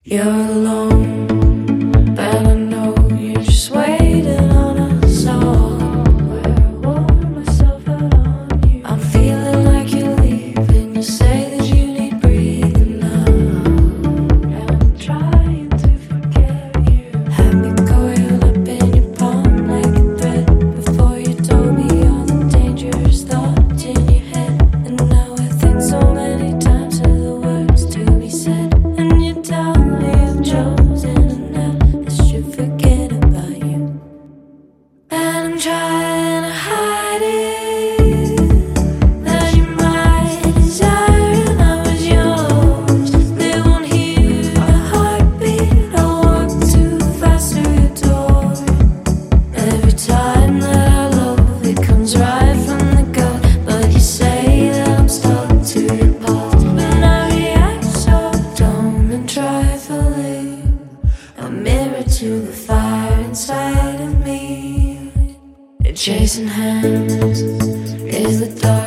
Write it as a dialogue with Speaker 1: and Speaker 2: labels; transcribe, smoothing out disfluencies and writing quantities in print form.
Speaker 1: You're alone, but I know you're just waiting on a song where I warm myself out on you. I'm feeling like you're leaving. You say that you need breathing now, and I'm trying to forget you. Had me coiled up in your palm like a thread before you told me all the dangerous thoughts in your head. And now I think so many times of the words to be said, and you tell me I've chosen enough I should forget about you. And I'm trying to hide it, that you're my desire and I was yours. They won't hear a heartbeat, I walk too fast through your door. Every time that I love, it comes right from the gut, but you say that I'm stuck to your past. But I react so dumb and trifling, a mirror to the fire inside of me. Chasing hands is the dark.